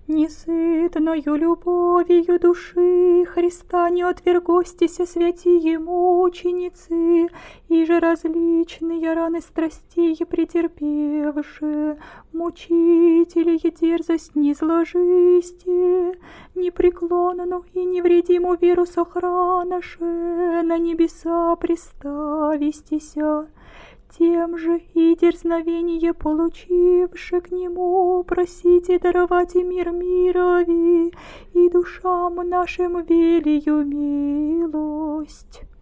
Несытною любовью души Христа не отвергостися святие мученицы, и же различные раны страстей претерпевши, мучители дерзость не зложисте, непреклонну и невредиму веру сохранаше, на небеса приставистися. Тем же и дерзновение получивши к нему, просите даровать и мир мирови, и душам нашим велию милость.